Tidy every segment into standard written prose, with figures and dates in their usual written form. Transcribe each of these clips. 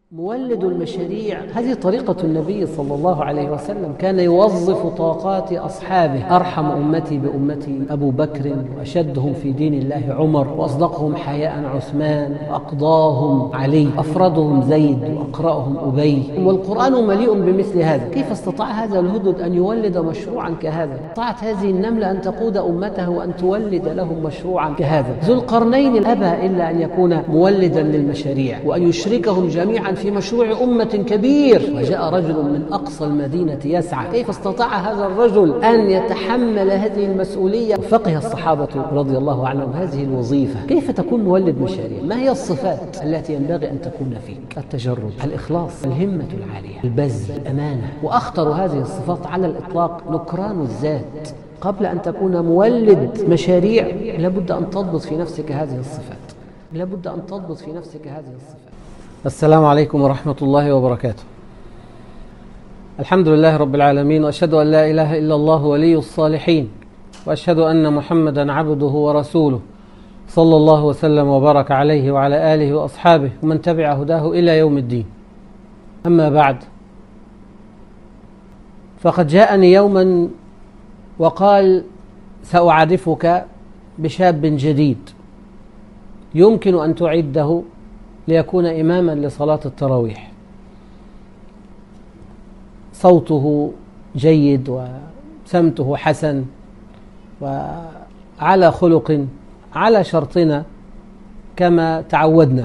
مولد المشاريع هذه طريقة النبي صلى الله عليه وسلم، كان يوظف طاقات أصحابه. أرحم أمتي بأمتي أبو بكر، وأشدهم في دين الله عمر، وأصدقهم حياء عثمان، وأقضاهم علي، أفرضهم زيد، وأقرأهم أبي. والقرآن مليء بمثل هذا. كيف استطاع هذا الهدد أن يولد مشروعا كهذا؟ استطاعت هذه النملة أن تقود أمته وأن تولد لهم مشروعا كهذا. ذو القرنين أبى إلا أن يكون مولدا للمشاريع وأن يشركهم جميعا في مشروع أمة كبير. وجاء رجل من أقصى المدينة يسعى. كيف استطاع هذا الرجل أن يتحمل هذه المسؤولية؟ فقه الصحابة رضي الله عنهم هذه الوظيفة. كيف تكون مولد مشاريع؟ ما هي الصفات التي ينبغي أن تكون فيك؟ التجرد، الإخلاص، الهمة العالية، البذل، الأمانة. وأخطر هذه الصفات على الإطلاق نكران الذات. قبل أن تكون مولد مشاريع لابد أن تضبط في نفسك هذه الصفات. لابد أن تضبط في نفسك هذه الصفات. السلام عليكم ورحمة الله وبركاته. الحمد لله رب العالمين، وأشهد أن لا إله إلا الله ولي الصالحين، وأشهد أن محمدا عبده ورسوله، صلى الله وسلم وبارك عليه وعلى آله وأصحابه ومن تبع هداه إلى يوم الدين. أما بعد، فقد جاءني يوما وقال: سأعرفك بشاب جديد يمكن أن تعده ليكون إماما لصلاة التراويح. صوته جيد وسمته حسن وعلى خلق على شرطنا كما تعودنا.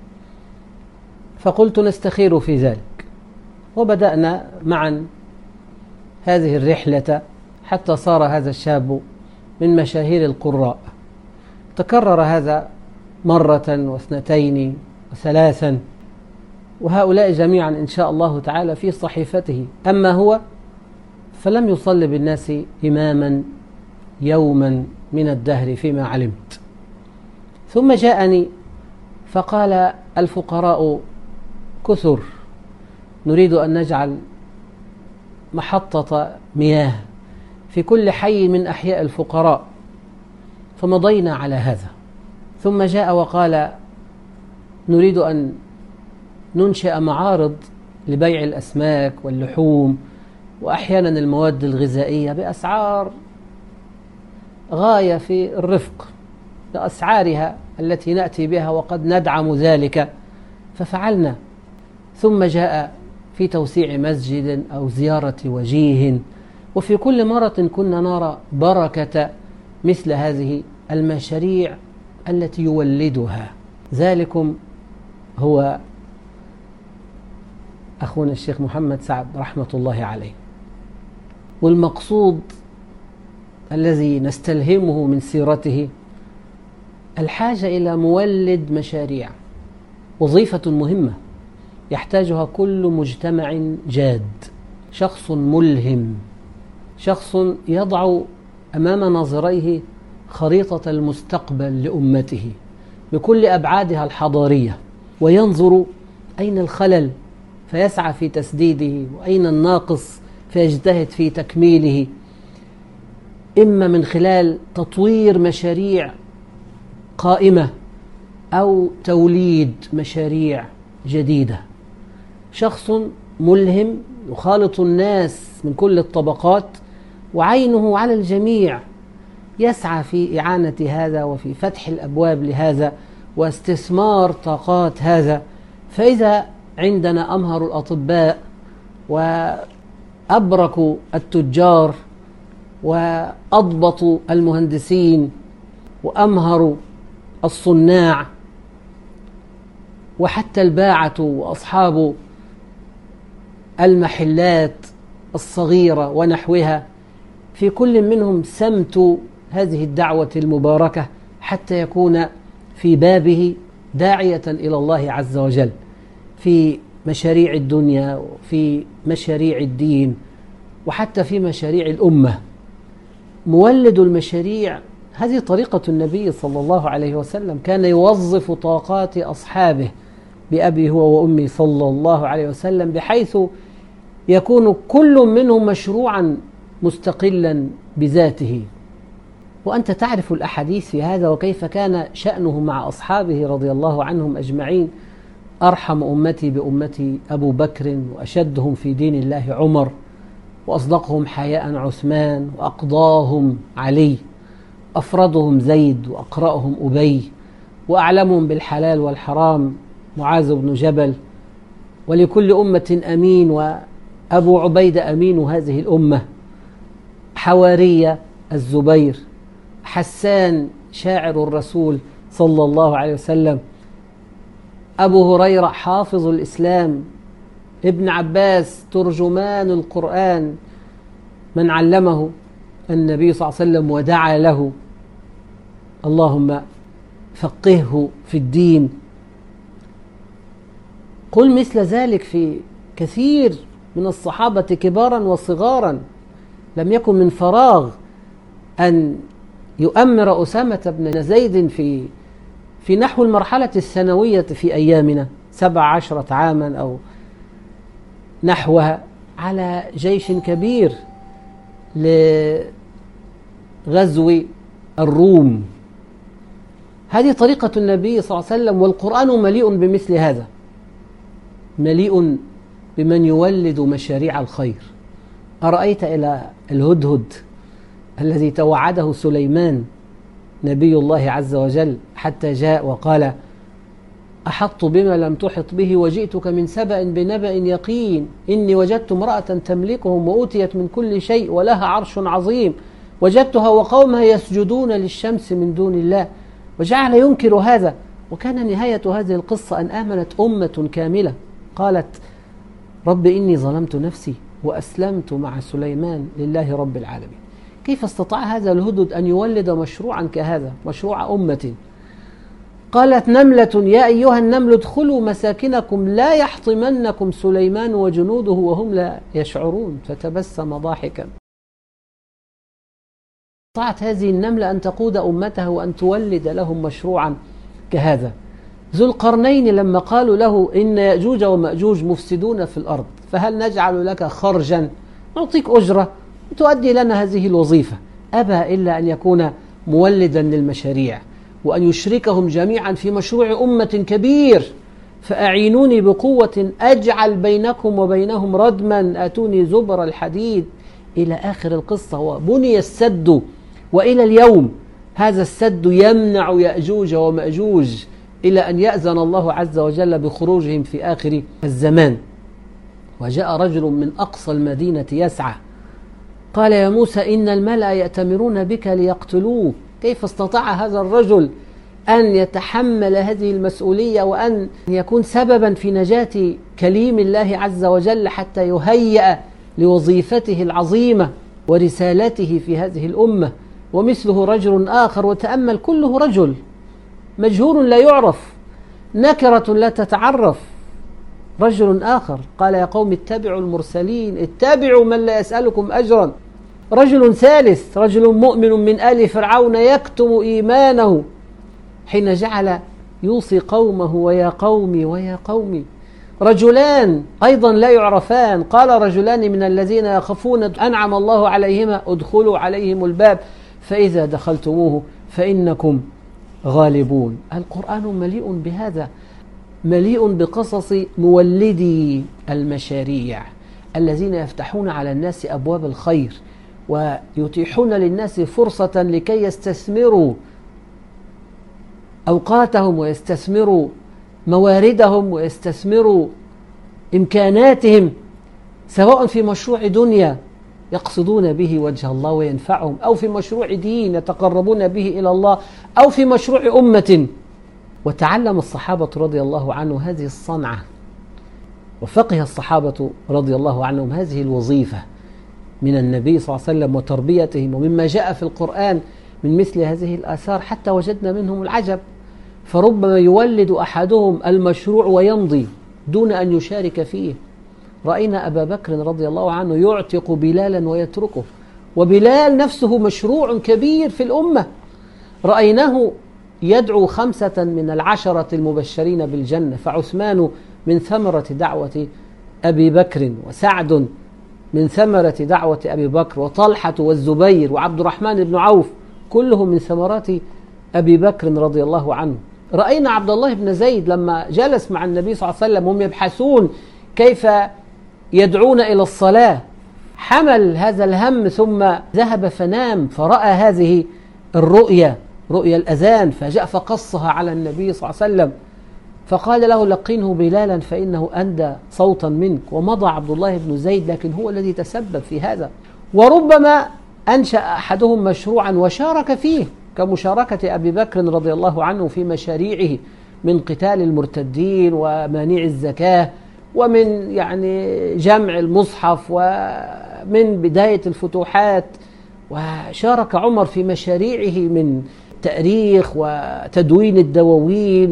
فقلت نستخير في ذلك، وبدأنا معا هذه الرحلة حتى صار هذا الشاب من مشاهير القراء. تكرر هذا مرة واثنتين وثلاثا، وهؤلاء جميعا إن شاء الله تعالى في صحيفته. أما هو فلم يصل بالناس إماما يوما من الدهر فيما علمت. ثم جاءني فقال: الفقراء كثر، نريد أن نجعل محطة مياه في كل حي من أحياء الفقراء. فمضينا على هذا. ثم جاء وقال: نريد أن ننشئ معارض لبيع الأسماك واللحوم وأحيانا المواد الغذائية بأسعار غاية في الرفق لأسعارها التي نأتي بها، وقد ندعم ذلك. ففعلنا. ثم جاء في توسيع مسجد أو زيارة وجيه، وفي كل مرة كنا نرى بركة مثل هذه المشاريع التي يولدها. ذلكم هو أخونا الشيخ محمد سعد رحمة الله عليه. والمقصود الذي نستلهمه من سيرته الحاجة إلى مولد مشاريع، وظيفة مهمة يحتاجها كل مجتمع جاد. شخص ملهم، شخص يضع أمام ناظريه خريطة المستقبل لأمته بكل أبعادها الحضارية، وينظر أين الخلل فيسعى في تسديده، وأين الناقص فيجتهد في تكميله، إما من خلال تطوير مشاريع قائمة أو توليد مشاريع جديدة. شخص ملهم يخالط الناس من كل الطبقات، وعينه على الجميع، يسعى في إعانة هذا وفي فتح الأبواب لهذا واستثمار طاقات هذا. فإذا عندنا أمهر الأطباء وأبرك التجار وأضبط المهندسين وأمهر الصناع، وحتى الباعة وأصحاب المحلات الصغيرة ونحوها، في كل منهم سمت هذه الدعوة المباركة حتى يكون في بابه داعية إلى الله عز وجل في مشاريع الدنيا وفي مشاريع الدين وحتى في مشاريع الأمة. مولد المشاريع هذه طريقة النبي صلى الله عليه وسلم، كان يوظف طاقات أصحابه بأبي هو وأمي صلى الله عليه وسلم، بحيث يكون كل منهم مشروعا مستقلا بذاته. وأنت تعرف الأحاديث في هذا وكيف كان شأنه مع أصحابه رضي الله عنهم أجمعين. أرحم أمتي بأمتي أبو بكر، وأشدهم في دين الله عمر، وأصدقهم حياء عثمان، وأقضاهم علي، أفرضهم زيد، وأقرأهم أبي، وأعلمهم بالحلال والحرام معاذ بن جبل. ولكل أمة أمين، وأبو عبيدة أمين هذه الأمة، حوارية الزبير، حسان شاعر الرسول صلى الله عليه وسلم، أبو هريرة حافظ الإسلام، ابن عباس ترجمان القرآن، من علمه النبي صلى الله عليه وسلم ودعا له اللهم فقهه في الدين. قل مثل ذلك في كثير من الصحابة كبارا وصغارا. لم يكن من فراغ أن يؤمر أسامة بن زيد في نحو المرحلة الثانوية في أيامنا 17 عاما أو نحوها على جيش كبير لغزو الروم. هذه طريقة النبي صلى الله عليه وسلم، والقرآن مليء بمثل هذا، مليء بمن يولد مشاريع الخير. أرأيت إلى الهدهد الذي توعده سليمان نبي الله عز وجل حتى جاء وقال أحطت بما لم تحط به وجئتك من سبأ بنبأ يقين إني وجدت امرأة تملكهم وأوتيت من كل شيء ولها عرش عظيم وجدتها وقومها يسجدون للشمس من دون الله، وجعل ينكر هذا. وكان نهاية هذه القصة أن آمنت أمة كاملة قالت رب إني ظلمت نفسي وأسلمت مع سليمان لله رب العالمين. كيف استطاع هذا الهدد أن يولد مشروعا كهذا، مشروع أمة؟ قالت نملة يا أيها النمل ادخلوا مساكنكم لا يحطمنكم سليمان وجنوده وهم لا يشعرون، فتبسم ضاحكا. استطاعت هذه النملة أن تقود أمتها وأن تولد لهم مشروعا كهذا. ذو القرنين لما قالوا له إن يأجوج ومأجوج مفسدون في الأرض فهل نجعل لك خرجا نعطيك أجرة تؤدي لنا هذه الوظيفة، أبى إلا أن يكون مولدا للمشاريع وأن يشركهم جميعا في مشروع أمة كبير. فأعينوني بقوة أجعل بينكم وبينهم ردما آتوني زبر الحديد إلى آخر القصة. وبني السد، وإلى اليوم هذا السد يمنع يأجوج ومأجوج إلى أن يأذن الله عز وجل بخروجهم في آخر الزمان. وجاء رجل من أقصى المدينة يسعى قال يا موسى إن الملأ يأتمرون بك ليقتلوك. كيف استطاع هذا الرجل أن يتحمل هذه المسؤولية وأن يكون سببا في نجاة كليم الله عز وجل حتى يهيأ لوظيفته العظيمة ورسالته في هذه الأمة؟ ومثله رجل آخر، وتأمل كله رجل مجهور لا يعرف، نكرة لا تتعرف. رجل آخر قال يا قوم اتبعوا المرسلين اتبعوا من لا يسألكم أجرا. رجل ثالث رجل مؤمن من آل فرعون يكتم إيمانه حين جعل يوصي قومه ويا قومي ويا قومي. رجلان أيضا لا يعرفان قال رجلان من الذين يخافون أنعم الله عليهما ادخلوا عليهم الباب فإذا دخلتموه فإنكم غالبون. القرآن مليء بهذا، مليء بقصص مولدي المشاريع الذين يفتحون على الناس أبواب الخير ويتيحون للناس فرصة لكي يستثمروا أوقاتهم ويستثمروا مواردهم ويستثمروا إمكاناتهم، سواء في مشروع دنيا يقصدون به وجه الله وينفعهم، أو في مشروع دين يتقربون به إلى الله، أو في مشروع أمة. وتعلم الصحابة رضي الله عنهم هذه الصنعة، وفقه الصحابة رضي الله عنهم هذه الوظيفة من النبي صلى الله عليه وسلم وتربيتهم، ومما جاء في القرآن من مثل هذه الآثار حتى وجدنا منهم العجب. فربما يولد أحدهم المشروع ويمضي دون أن يشارك فيه. رأينا أبا بكر رضي الله عنه يعتق بلالا ويتركه، وبلال نفسه مشروع كبير في الأمة. رأيناه يدعو 5 من ال10 المبشرين بالجنة، فعثمان من ثمرة دعوة أبي بكر، وسعد من ثمرة دعوة أبي بكر، وطلحة والزبير وعبد الرحمن بن عوف كلهم من ثمرات أبي بكر رضي الله عنه. رأينا عبد الله بن زيد لما جلس مع النبي صلى الله عليه وسلم هم يبحثون كيف يدعون إلى الصلاة، حمل هذا الهم ثم ذهب فنام، فرأى هذه الرؤيا، رؤيا الأذان، فجاء فقصها على النبي صلى الله عليه وسلم، فقال له لقنه بلالا فإنه أندى صوتا منك. ومضى عبد الله بن زيد، لكن هو الذي تسبب في هذا. وربما أنشأ أحدهم مشروعا وشارك فيه، كمشاركة أبي بكر رضي الله عنه في مشاريعه من قتال المرتدين ومانع الزكاة ومن يعني جمع المصحف ومن بداية الفتوحات. وشارك عمر في مشاريعه من تأريخ وتدوين الدواوين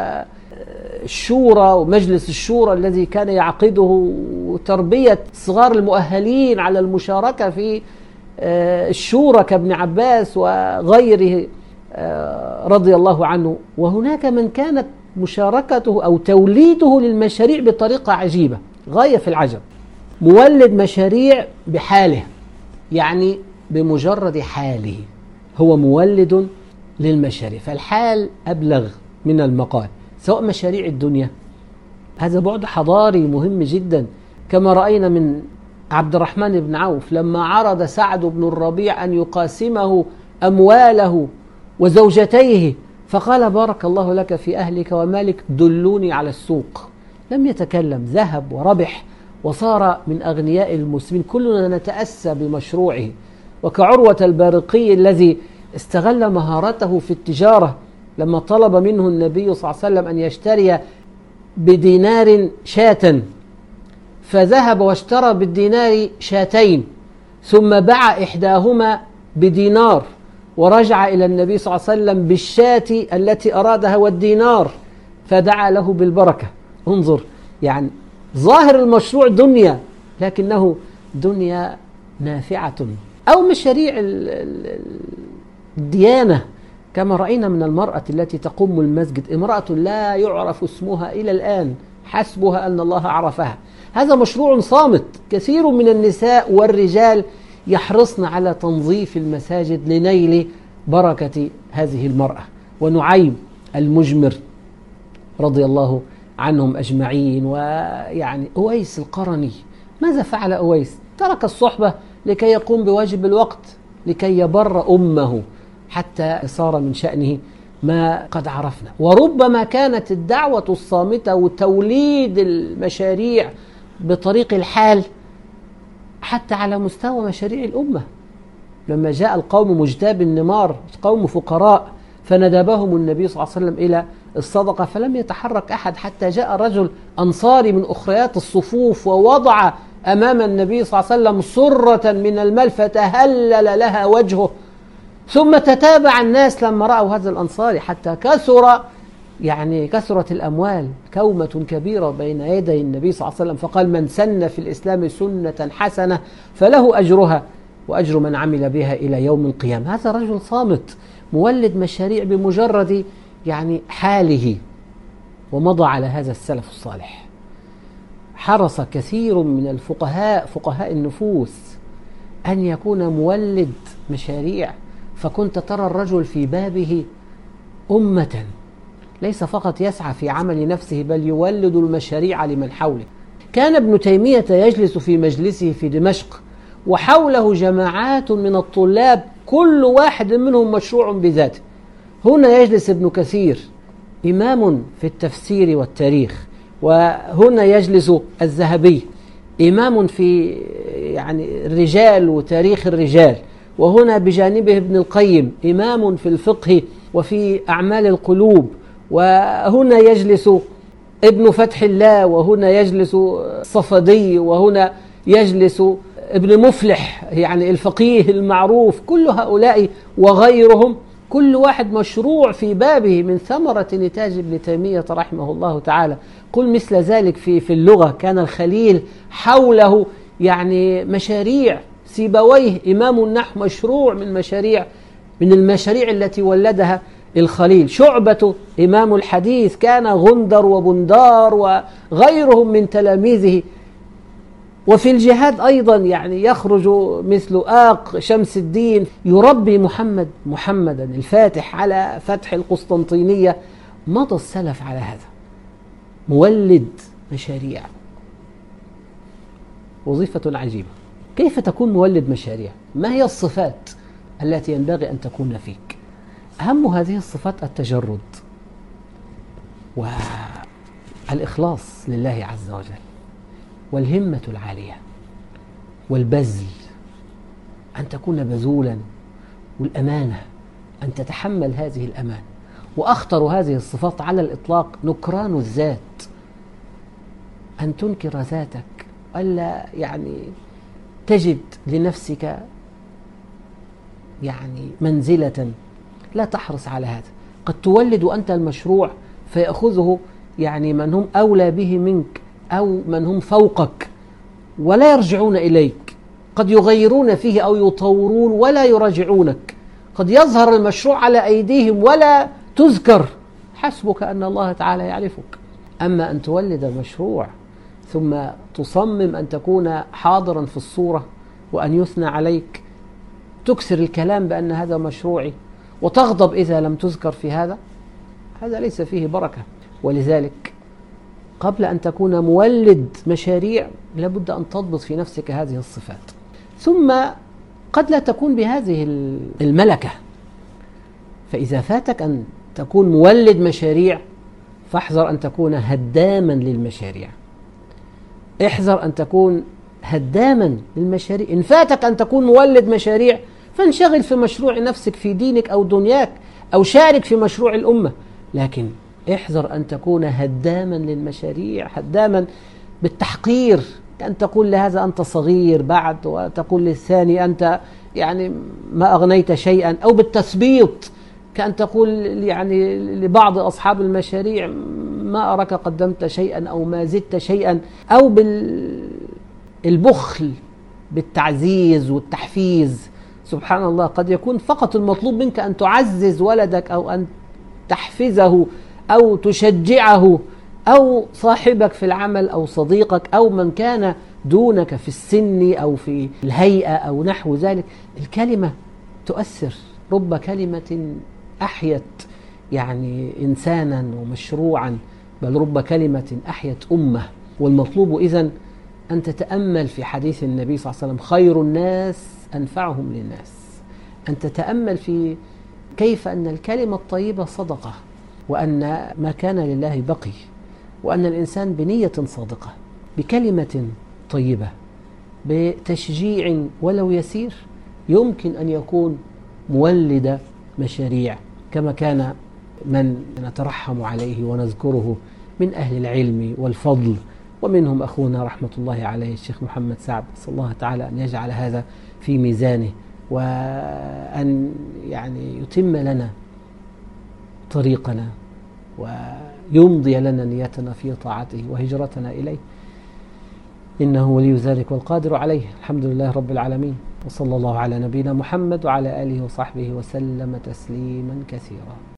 والشورى ومجلس الشورى الذي كان يعقده، وتربية صغار المؤهلين على المشاركة في الشورى كابن عباس وغيره رضي الله عنه. وهناك من كانت مشاركته أو توليده للمشاريع بطريقة عجيبة غاية في العجب، مولد مشاريع بحاله، يعني بمجرد حاله هو مولد للمشاريع، فالحال أبلغ من المقال. سواء مشاريع الدنيا، هذا بعد حضاري مهم جدا، كما رأينا من عبد الرحمن بن عوف لما عرض سعد بن الربيع أن يقاسمه أمواله وزوجتيه، فقال بارك الله لك في أهلك ومالك، دلوني على السوق. لم يتكلم، ذهب وربح وصار من أغنياء المسلمين. كلنا نتأسى بمشروعه. وكعروة البارقي الذي استغل مهارته في التجارة لما طلب منه النبي صلى الله عليه وسلم أن يشتري بدينار شاة، فذهب واشترى بالدينار شاتين، ثم باع إحداهما بدينار، ورجع إلى النبي صلى الله عليه وسلم بالشاة التي أرادها والدينار، فدعا له بالبركة. انظر، يعني ظاهر المشروع دنيا، لكنه دنيا نافعة. أو مشاريع الديانة، كما رأينا من المرأة التي تقوم المسجد، امرأة لا يعرف اسمها إلى الآن، حسبها أن الله عرفها. هذا مشروع صامت. كثير من النساء والرجال يحرصن على تنظيف المساجد لنيل بركة هذه المرأة. ونعيم المجمر رضي الله عنهم أجمعين. ويعني أويس القرني، ماذا فعل أويس؟ ترك الصحبة لكي يقوم بواجب الوقت، لكي يبر أمه، حتى صار من شأنه ما قد عرفنا. وربما كانت الدعوة الصامتة وتوليد المشاريع بطريق الحال حتى على مستوى مشاريع الأمة. لما جاء القوم مجتاب النمار، قوم فقراء، فندبهم النبي صلى الله عليه وسلم إلى الصدقة، فلم يتحرك أحد حتى جاء رجل أنصاري من أخريات الصفوف ووضع أمام النبي صلى الله عليه وسلم صرة من المال، فتهلل لها وجهه. ثم تتابع الناس لما رأوا هذا الأنصاري حتى كثرت الأموال، كومة كبيرة بين يدي النبي صلى الله عليه وسلم، فقال من سن في الإسلام سنة حسنة فله أجرها وأجر من عمل بها إلى يوم القيامة. هذا رجل صامت مولد مشاريع بمجرد حاله. ومضى على هذا السلف الصالح. حرص كثير من الفقهاء، فقهاء النفوس، أن يكون مولد مشاريع، فكنت ترى الرجل في بابه أمة، ليس فقط يسعى في عمل نفسه بل يولد المشاريع لمن حوله. كان ابن تيمية يجلس في مجلسه في دمشق وحوله جماعات من الطلاب، كل واحد منهم مشروع بذاته. هنا يجلس ابن كثير إمام في التفسير والتاريخ، وهنا يجلس الذهبي إمام في الرجال وتاريخ الرجال، وهنا بجانبه ابن القيم إمام في الفقه وفي أعمال القلوب، وهنا يجلس ابن فتح الله، وهنا يجلس الصفدي، وهنا يجلس ابن مفلح الفقيه المعروف. كل هؤلاء وغيرهم كل واحد مشروع في بابه من ثمرة نتاج ابن تيمية رحمه الله تعالى. قل مثل ذلك في اللغة، كان الخليل حوله مشاريع. سيبويه إمام النحو مشروع من المشاريع التي ولدها الخليل. شعبة إمام الحديث، كان غندر وبندار وغيرهم من تلاميذه. وفي الجهاد أيضا يخرج مثل آق شمس الدين يربي محمدا الفاتح على فتح القسطنطينية، مضى السلف على هذا، مولد مشاريع. وظيفة عجيبة. كيف تكون مولد مشاريع؟ ما هي الصفات التي ينبغي أن تكون فيك؟ أهم هذه الصفات التجرد والإخلاص لله عز وجل، والهمة العالية، والبذل، أن تكون بذولا، والأمانة، أن تتحمل هذه الأمان. وأخطر هذه الصفات على الإطلاق نكران الذات، أن تنكر ذاتك، ألا تجد لنفسك منزلة، لا تحرص على هذا. قد تولد أنت المشروع فيأخذه من هم أولى به منك أو من هم فوقك ولا يرجعون إليك، قد يغيرون فيه أو يطورون ولا يراجعونك، قد يظهر المشروع على أيديهم ولا تذكر، حسبك أن الله تعالى يعرفك. أما أن تولد المشروع ثم تصمم أن تكون حاضرا في الصورة وأن يثنى عليك، تكثر الكلام بأن هذا مشروعي وتغضب إذا لم تذكر في هذا ليس فيه بركة. ولذلك قبل أن تكون مولد مشاريع لابد أن تضبط في نفسك هذه الصفات. ثم قد لا تكون بهذه الملكة، فإذا فاتك أن تكون مولد مشاريع فاحذر أن تكون هداما للمشاريع. احذر أن تكون هداما للمشاريع. إن فاتك أن تكون مولد مشاريع فانشغل في مشروع نفسك في دينك أو دنياك، أو شارك في مشروع الأمة، لكن احذر أن تكون هداما للمشاريع، هداما بالتحقير، أن تقول لهذا أنت صغير بعد، وتقول للثاني أنت ما أغنيت شيئا، أو بالتثبيط كأن تقول لبعض أصحاب المشاريع ما أراك قدمت شيئا أو ما زدت شيئا، أو بالبخل بالتعزيز والتحفيز. سبحان الله، قد يكون فقط المطلوب منك أن تعزز ولدك أو أن تحفزه أو تشجعه، أو صاحبك في العمل أو صديقك أو من كان دونك في السن أو في الهيئة أو نحو ذلك. الكلمة تؤثر، رب كلمة أحيت إنسانا ومشروعا، بل رب كلمة أحيت أمة. والمطلوب إذن أن تتأمل في حديث النبي صلى الله عليه وسلم: خير الناس أنفعهم للناس. أن تتأمل في كيف أن الكلمة الطيبة صدقة، وأن ما كان لله بقي، وأن الإنسان بنية صادقة بكلمة طيبة بتشجيع ولو يسير يمكن أن يكون مولد مشاريع، كما كان من نترحم عليه ونذكره من أهل العلم والفضل، ومنهم أخونا رحمة الله عليه الشيخ محمد سعد. صلى الله تعالى أن يجعل هذا في ميزانه، وأن يتم لنا طريقنا، ويمضي لنا نيتنا في طاعته وهجرتنا إليه، إنه ولي ذلك والقادر عليه. الحمد لله رب العالمين، وصلى الله على نبينا محمد وعلى آله وصحبه وسلم تسليما كثيرا.